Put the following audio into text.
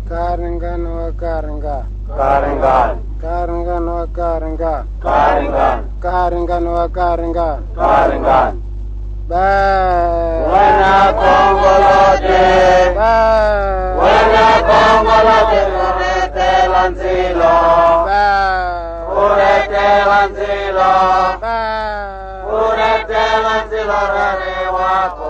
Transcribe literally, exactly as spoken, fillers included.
Karingan wa karinga. Karingan. Karingan wa karinga. Karingan. Karingan wa karinga. Karingan. Ba. Wana kongolote. Ba. Wana kongolote. Urete lansilo. Ba. Urete lansilo. Ba. Urete lansilo rane wako.